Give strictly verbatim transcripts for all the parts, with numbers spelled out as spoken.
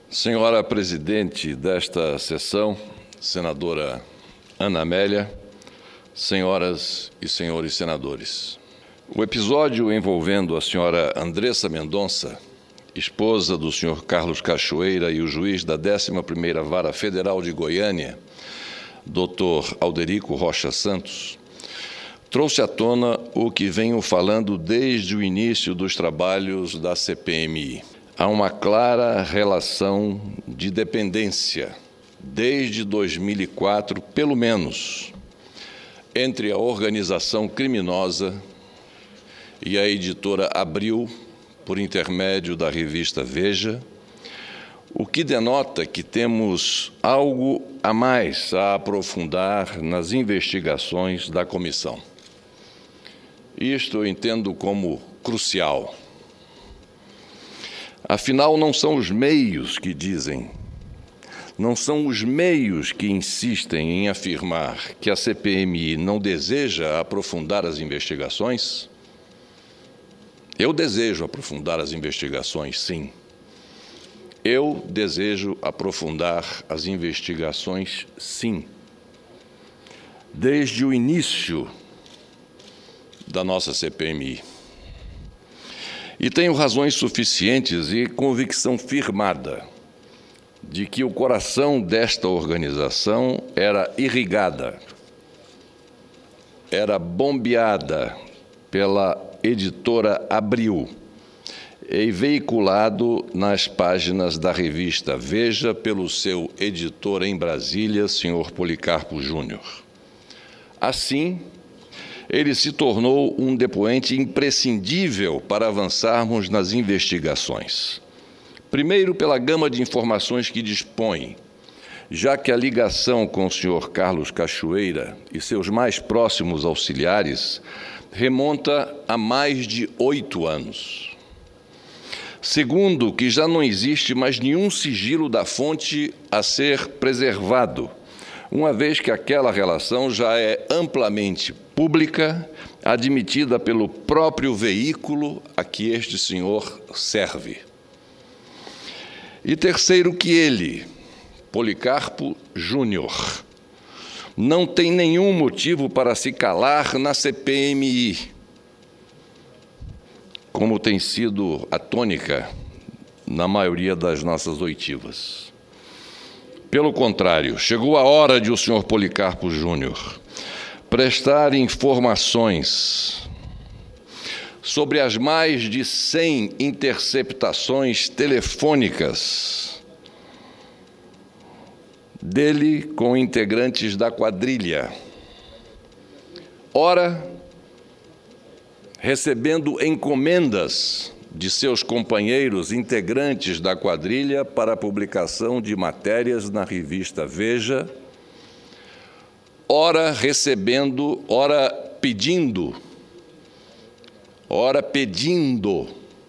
Senhora presidente desta sessão, senadora Ana Amélia, senhoras e senhores senadores. O episódio envolvendo a senhora Andressa Mendonça, esposa do senhor Carlos Cachoeira, e o juiz da décima primeira Vara Federal de Goiânia, doutor Alderico Rocha Santos, trouxe à tona o que venho falando desde o início dos trabalhos da C P M I. Há uma clara relação de dependência, desde dois mil e quatro, pelo menos, entre a organização criminosa e a editora Abril, por intermédio da revista Veja, o que denota que temos algo a mais a aprofundar nas investigações da comissão. Isto eu entendo como crucial. Afinal, não são os meios que dizem, não são os meios que insistem em afirmar que a C P M I não deseja aprofundar as investigações? Eu desejo aprofundar as investigações, sim. Eu desejo aprofundar as investigações, sim. Desde o início da nossa C P M I. E tenho razões suficientes e convicção firmada de que o coração desta organização era irrigada, era bombeada pela editora Abril e veiculado nas páginas da revista Veja pelo seu editor em Brasília, senhor Policarpo Júnior. Assim, ele se tornou um depoente imprescindível para avançarmos nas investigações. Primeiro, pela gama de informações que dispõe, já que a ligação com o senhor Carlos Cachoeira e seus mais próximos auxiliares remonta a mais de oito anos. Segundo, que já não existe mais nenhum sigilo da fonte a ser preservado, uma vez que aquela relação já é amplamente pública, admitida pelo próprio veículo a que este senhor serve. E terceiro, que ele, Policarpo Júnior, não tem nenhum motivo para se calar na C P M I, como tem sido a tônica na maioria das nossas oitivas. Pelo contrário, chegou a hora de o senhor Policarpo Júnior prestar informações sobre as mais de cem interceptações telefônicas dele com integrantes da quadrilha, ora recebendo encomendas de seus companheiros integrantes da quadrilha para a publicação de matérias na revista Veja, ora recebendo, ora pedindo, ora pedindo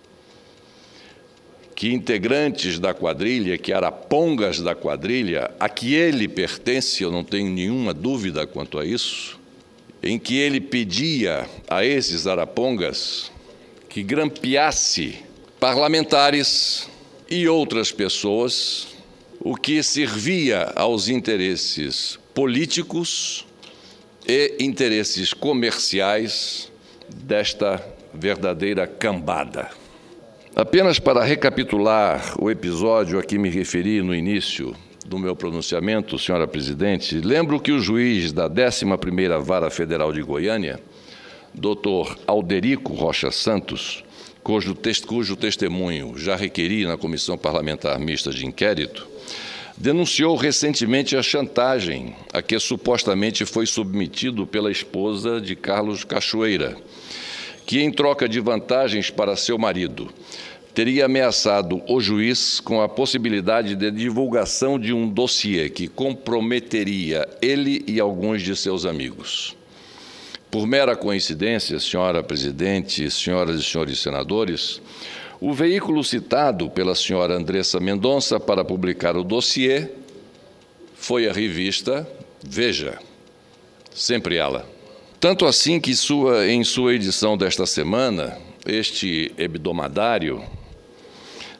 que integrantes da quadrilha, que arapongas da quadrilha, a que ele pertence, eu não tenho nenhuma dúvida quanto a isso, em que ele pedia a esses arapongas que grampeasse parlamentares e outras pessoas, o que servia aos interesses políticos e interesses comerciais desta verdadeira cambada. Apenas para recapitular o episódio a que me referi no início do meu pronunciamento, senhora presidente, lembro que o juiz da décima primeira Vara Federal de Goiânia, doutor Alderico Rocha Santos, cujo, te- cujo testemunho já requeri na Comissão Parlamentar Mista de Inquérito, denunciou recentemente a chantagem a que supostamente foi submetido pela esposa de Carlos Cachoeira, que, em troca de vantagens para seu marido, teria ameaçado o juiz com a possibilidade de divulgação de um dossiê que comprometeria ele e alguns de seus amigos. Por mera coincidência, senhora presidente, senhoras e senhores senadores, o veículo citado pela senhora Andressa Mendonça para publicar o dossiê foi a revista Veja, sempre ela. Tanto assim que sua, em sua edição desta semana, este hebdomadário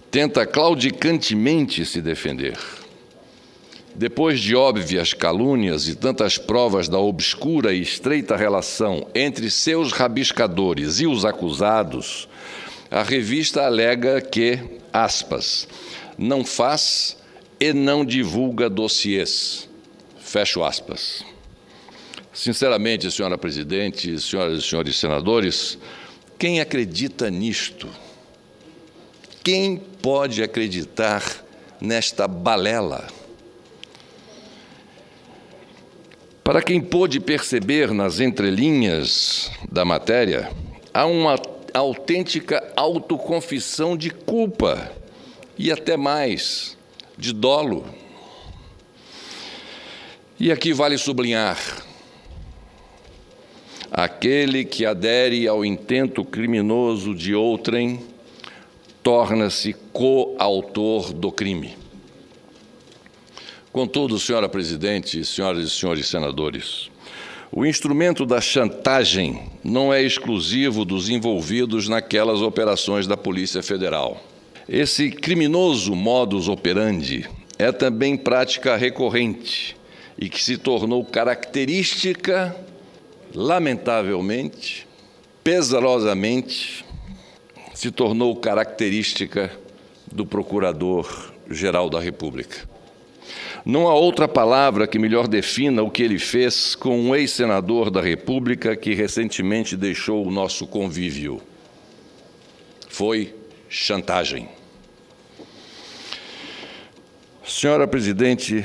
tenta claudicantemente se defender. Depois de óbvias calúnias e tantas provas da obscura e estreita relação entre seus rabiscadores e os acusados, a revista alega que, aspas, não faz e não divulga dossiês, fecho aspas. Sinceramente, senhora presidente, senhoras e senhores senadores, quem acredita nisto? Quem pode acreditar nesta balela? Para quem pôde perceber nas entrelinhas da matéria, há uma autêntica autoconfissão de culpa e até mais, de dolo. E aqui vale sublinhar: aquele que adere ao intento criminoso de outrem torna-se coautor do crime. Contudo, senhora presidente, senhoras e senhores senadores, o instrumento da chantagem não é exclusivo dos envolvidos naquelas operações da Polícia Federal. Esse criminoso modus operandi é também prática recorrente e que se tornou característica, lamentavelmente, pesarosamente, se tornou característica do Procurador-Geral da República. Não há outra palavra que melhor defina o que ele fez com um ex-senador da República que recentemente deixou o nosso convívio. Foi chantagem. Senhora presidente,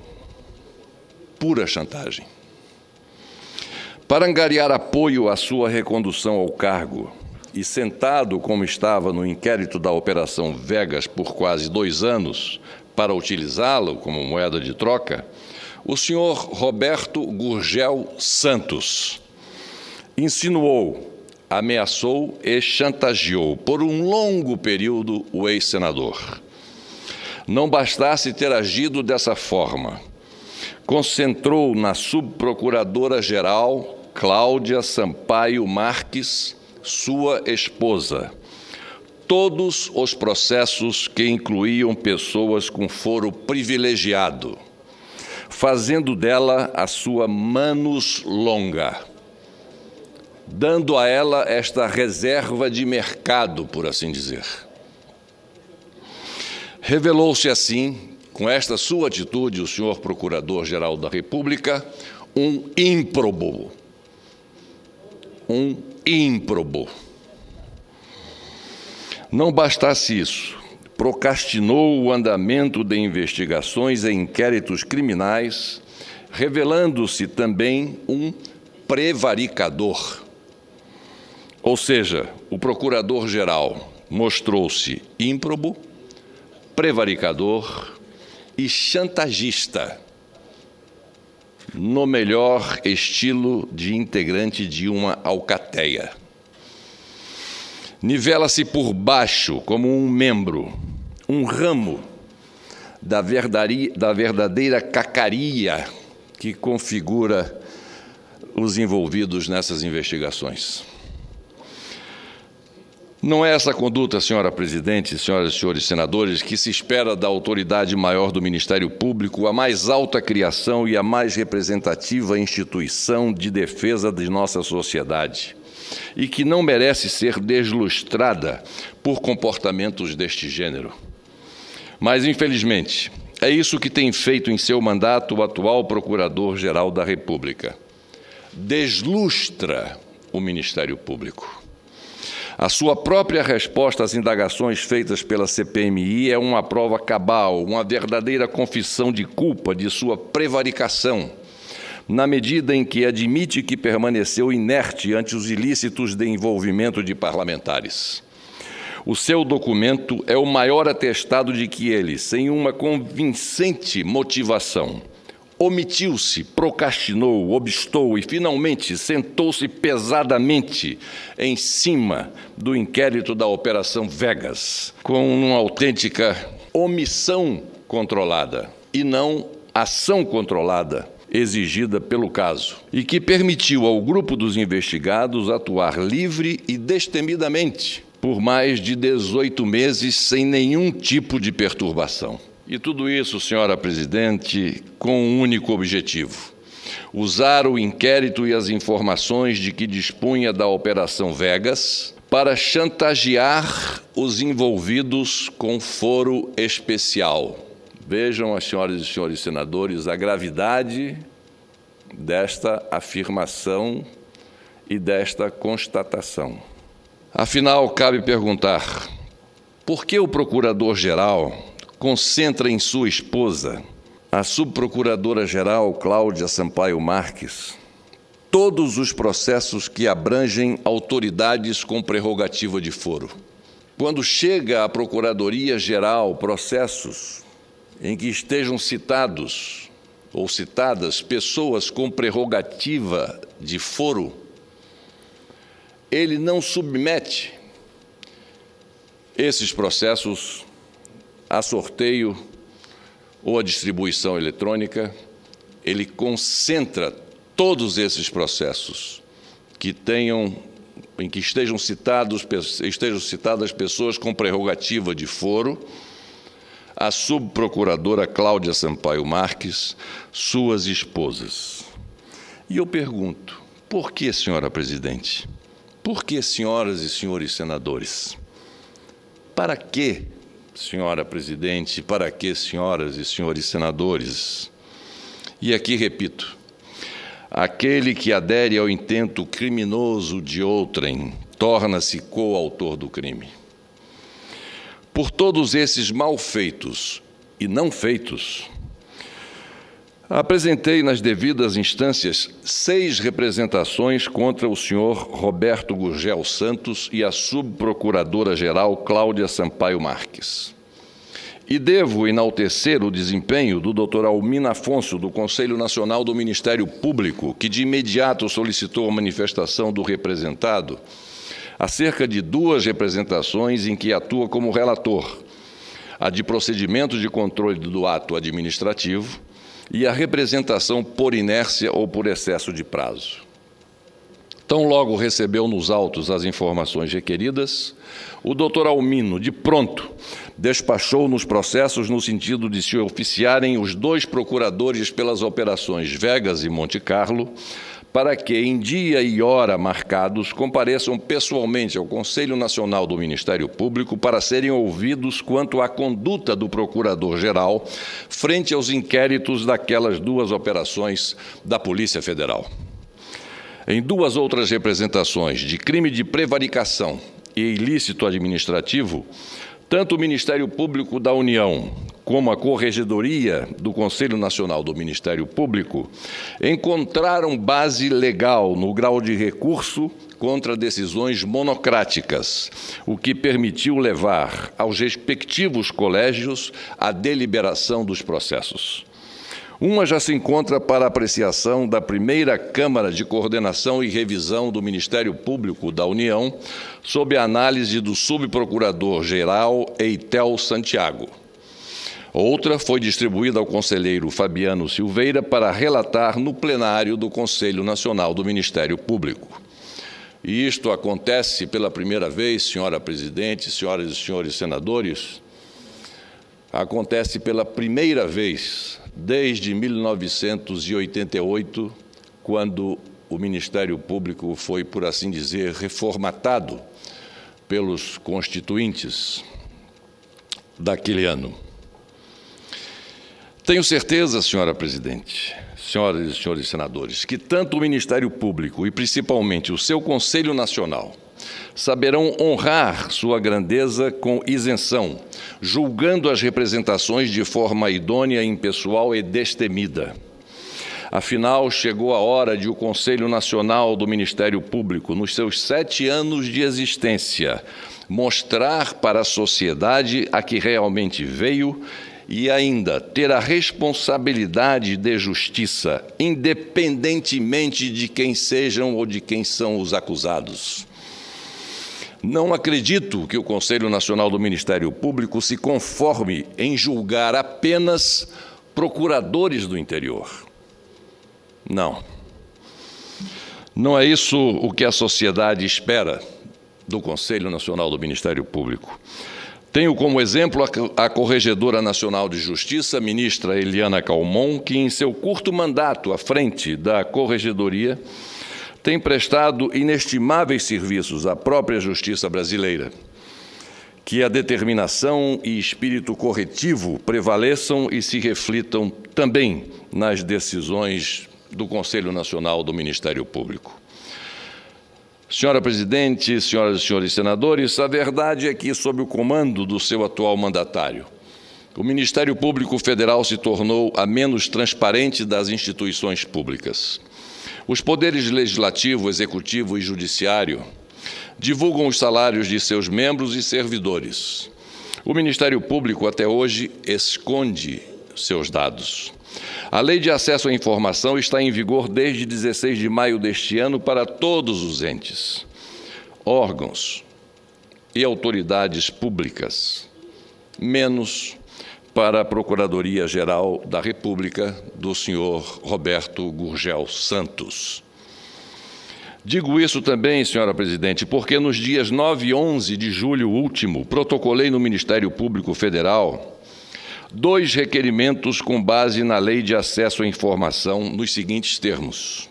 pura chantagem. Para angariar apoio à sua recondução ao cargo, e sentado como estava no inquérito da Operação Vegas por quase dois anos, para utilizá-lo como moeda de troca, o senhor Roberto Gurgel Santos insinuou, ameaçou e chantageou por um longo período o ex-senador. Não bastasse ter agido dessa forma, concentrou na subprocuradora-geral Cláudia Sampaio Marques, sua esposa, todos os processos que incluíam pessoas com foro privilegiado, fazendo dela a sua manus longa, dando a ela esta reserva de mercado, por assim dizer. Revelou-se assim, com esta sua atitude, o senhor Procurador-Geral da República, um ímprobo. Um ímprobo. Não bastasse isso, procrastinou o andamento de investigações e inquéritos criminais, revelando-se também um prevaricador. Ou seja, o Procurador-Geral mostrou-se ímprobo, prevaricador e chantagista, no melhor estilo de integrante de uma alcateia. Nivela-se por baixo como um membro, um ramo da, verdari, da verdadeira cacaria que configura os envolvidos nessas investigações. Não é essa conduta, senhora presidente, senhoras e senhores senadores, que se espera da autoridade maior do Ministério Público, a mais alta criação e a mais representativa instituição de defesa de nossa sociedade, e que não merece ser deslustrada por comportamentos deste gênero. Mas, infelizmente, é isso que tem feito em seu mandato o atual Procurador-Geral da República. Deslustra o Ministério Público. A sua própria resposta às indagações feitas pela C P M I é uma prova cabal, uma verdadeira confissão de culpa de sua prevaricação, na medida em que admite que permaneceu inerte ante os ilícitos de envolvimento de parlamentares. O seu documento é o maior atestado de que ele, sem uma convincente motivação, omitiu-se, procrastinou, obstou e, finalmente, sentou-se pesadamente em cima do inquérito da Operação Vegas, com uma autêntica omissão controlada e não ação controlada exigida pelo caso, e que permitiu ao grupo dos investigados atuar livre e destemidamente, por mais de dezoito meses sem nenhum tipo de perturbação. E tudo isso, senhora presidente, com um único objetivo: usar o inquérito e as informações de que dispunha da Operação Vegas para chantagear os envolvidos com foro especial. Vejam, as senhoras e senhores senadores, a gravidade desta afirmação e desta constatação. Afinal, cabe perguntar: por que o procurador-geral concentra em sua esposa, a subprocuradora-geral Cláudia Sampaio Marques, todos os processos que abrangem autoridades com prerrogativa de foro? Quando chega à Procuradoria-Geral processos em que estejam citados ou citadas pessoas com prerrogativa de foro, ele não submete esses processos a sorteio ou a distribuição eletrônica, ele concentra todos esses processos que tenham, em que estejam citados, estejam citadas pessoas com prerrogativa de foro, a subprocuradora Cláudia Sampaio Marques, suas esposas. E eu pergunto: por que, senhora presidente? Por que, senhoras e senhores senadores? Para que, senhora presidente, para que, senhoras e senhores senadores? E aqui repito: aquele que adere ao intento criminoso de outrem torna-se coautor do crime. Por todos esses malfeitos e não feitos, apresentei nas devidas instâncias seis representações contra o senhor Roberto Gurgel Santos e a subprocuradora-geral Cláudia Sampaio Marques. E devo enaltecer o desempenho do doutor Almino Afonso, do Conselho Nacional do Ministério Público, que de imediato solicitou a manifestação do representado acerca de duas representações em que atua como relator: a de procedimento de controle do ato administrativo e a representação por inércia ou por excesso de prazo. Tão logo recebeu nos autos as informações requeridas, o doutor Almino, de pronto, despachou nos processos no sentido de se oficiarem os dois procuradores pelas operações Vegas e Monte Carlo, para que, em dia e hora marcados, compareçam pessoalmente ao Conselho Nacional do Ministério Público para serem ouvidos quanto à conduta do Procurador-Geral frente aos inquéritos daquelas duas operações da Polícia Federal. Em duas outras representações de crime de prevaricação e ilícito administrativo, tanto o Ministério Público da União como a Corregedoria do Conselho Nacional do Ministério Público encontraram base legal no grau de recurso contra decisões monocráticas, o que permitiu levar aos respectivos colégios a deliberação dos processos. Uma já se encontra para apreciação da primeira Câmara de Coordenação e Revisão do Ministério Público da União, sob a análise do subprocurador-geral Eitel Santiago. Outra foi distribuída ao conselheiro Fabiano Silveira para relatar no plenário do Conselho Nacional do Ministério Público. E isto acontece pela primeira vez, senhora presidente, senhoras e senhores senadores, acontece pela primeira vez desde mil novecentos e oitenta e oito, quando o Ministério Público foi, por assim dizer, reformatado pelos constituintes daquele ano. Tenho certeza, senhora presidente, senhoras e senhores senadores, que tanto o Ministério Público e principalmente o seu Conselho Nacional saberão honrar sua grandeza com isenção, julgando as representações de forma idônea, impessoal e destemida. Afinal, chegou a hora de o Conselho Nacional do Ministério Público, nos seus sete anos de existência, mostrar para a sociedade a que realmente veio e ainda ter a responsabilidade de justiça, independentemente de quem sejam ou de quem são os acusados. Não acredito que o Conselho Nacional do Ministério Público se conforme em julgar apenas procuradores do interior. Não. Não é isso o que a sociedade espera do Conselho Nacional do Ministério Público. Tenho como exemplo a Corregedora Nacional de Justiça, ministra Eliana Calmon, que, em seu curto mandato à frente da Corregedoria, tem prestado inestimáveis serviços à própria Justiça brasileira. Que a determinação e espírito corretivo prevaleçam e se reflitam também nas decisões do Conselho Nacional do Ministério Público. Senhora Presidente, senhoras e senhores senadores, a verdade é que, sob o comando do seu atual mandatário, o Ministério Público Federal se tornou a menos transparente das instituições públicas. Os poderes legislativo, executivo e judiciário divulgam os salários de seus membros e servidores. O Ministério Público, até hoje, esconde seus dados. A Lei de Acesso à Informação está em vigor desde dezesseis de maio deste ano para todos os entes, órgãos e autoridades públicas, menos para a Procuradoria-Geral da República do senhor Roberto Gurgel Santos. Digo isso também, senhora Presidente, porque nos dias nove e onze de julho último, protocolei no Ministério Público Federal dois requerimentos com base na Lei de Acesso à Informação nos seguintes termos.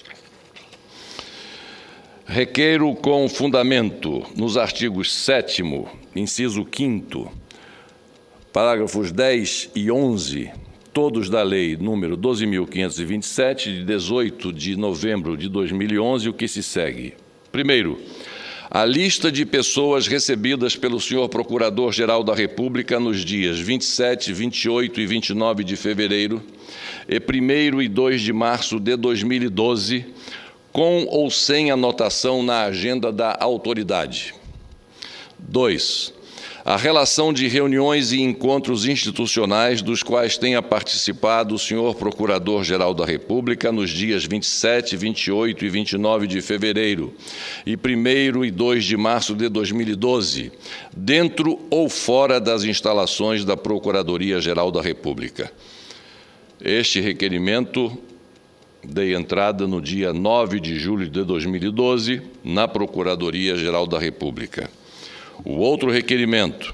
Requeiro com fundamento nos artigos sétimo, inciso quinto, parágrafos dez e onze, todos da Lei número doze mil quinhentos e vinte e sete, de dezoito de novembro de dois mil e onze, o que se segue. Primeiro, a lista de pessoas recebidas pelo senhor Procurador-Geral da República nos dias vinte e sete, vinte e oito e vinte e nove de fevereiro e primeiro e dois de março de dois mil e doze, com ou sem anotação na agenda da autoridade. Dois, a relação de reuniões e encontros institucionais dos quais tenha participado o senhor Procurador-Geral da República nos dias vinte e sete, vinte e oito e vinte e nove de fevereiro e primeiro e dois de março de dois mil e doze, dentro ou fora das instalações da Procuradoria-Geral da República. Este requerimento dei entrada no dia nove de julho de dois mil e doze na Procuradoria-Geral da República. O outro requerimento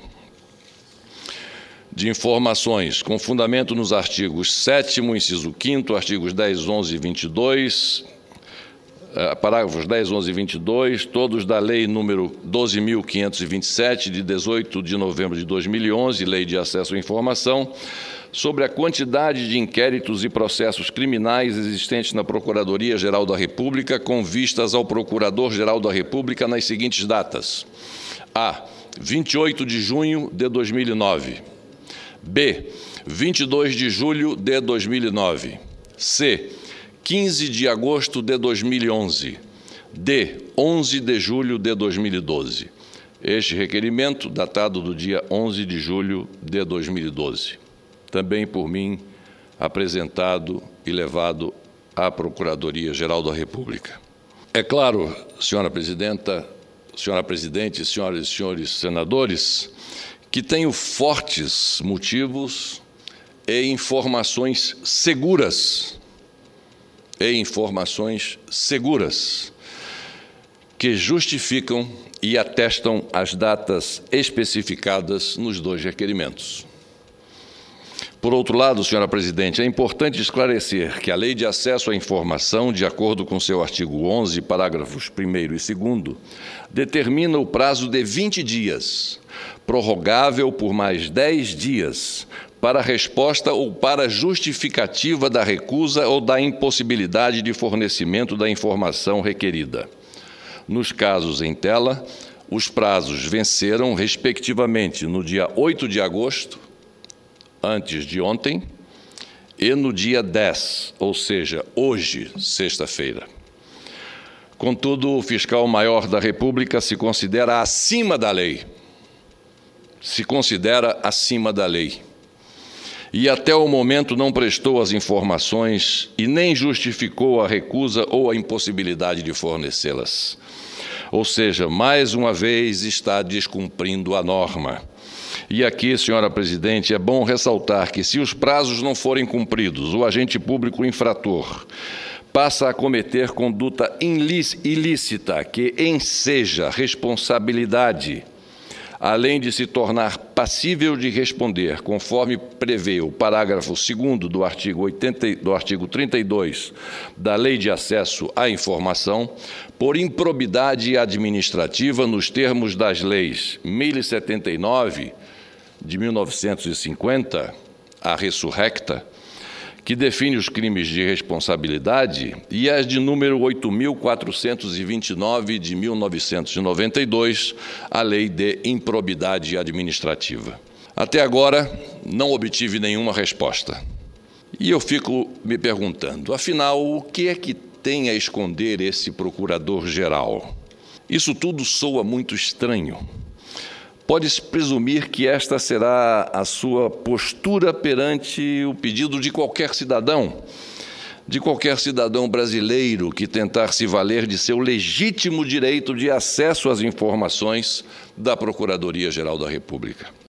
de informações com fundamento nos artigos sétimo, inciso quinto, artigos dez, onze e vinte e dois, parágrafos dez, onze e vinte e dois, todos da Lei número doze mil quinhentos e vinte e sete, de dezoito de novembro de dois mil e onze, Lei de Acesso à Informação, sobre a quantidade de inquéritos e processos criminais existentes na Procuradoria-Geral da República, com vistas ao Procurador-Geral da República nas seguintes datas. A. vinte e oito de junho de dois mil e nove. B. vinte e dois de julho de dois mil e nove. C. quinze de agosto de dois mil e onze. D. onze de julho de dois mil e doze. Este requerimento, datado do dia onze de julho de dois mil e doze. Também por mim apresentado e levado à Procuradoria-Geral da República. É claro, senhora Presidenta, senhora Presidente, senhoras e senhores senadores, que tenho fortes motivos e informações seguras, e informações seguras, que justificam e atestam as datas especificadas nos dois requerimentos. Por outro lado, senhora Presidente, é importante esclarecer que a Lei de Acesso à Informação, de acordo com seu artigo onze, parágrafos primeiro e segundo, determina o prazo de vinte dias, prorrogável por mais dez dias, para resposta ou para justificativa da recusa ou da impossibilidade de fornecimento da informação requerida. Nos casos em tela, os prazos venceram, respectivamente, no dia oito de agosto, antes de ontem, e no dia dez, ou seja, hoje, sexta-feira. Contudo, o fiscal-maior da República se considera acima da lei. Se considera acima da lei. E até o momento não prestou as informações e nem justificou a recusa ou a impossibilidade de fornecê-las. Ou seja, mais uma vez está descumprindo a norma. E aqui, senhora Presidente, é bom ressaltar que, se os prazos não forem cumpridos, o agente público infrator passa a cometer conduta ilícita que enseja responsabilidade, além de se tornar passível de responder, conforme prevê o parágrafo segundo do artigo, oitenta, do artigo trinta e dois da Lei de Acesso à Informação, por improbidade administrativa nos termos das leis mil e setenta e nove, de mil novecentos e cinquenta, a ressurrecta, que define os crimes de responsabilidade, e as de número oito mil quatrocentos e vinte e nove, de mil novecentos e noventa e dois, a Lei de Improbidade Administrativa. Até agora, não obtive nenhuma resposta. E eu fico me perguntando, afinal, o que é que tem a esconder esse procurador-geral? Isso tudo soa muito estranho. Pode-se presumir que esta será a sua postura perante o pedido de qualquer cidadão, de qualquer cidadão brasileiro que tentar se valer de seu legítimo direito de acesso às informações da Procuradoria-Geral da República.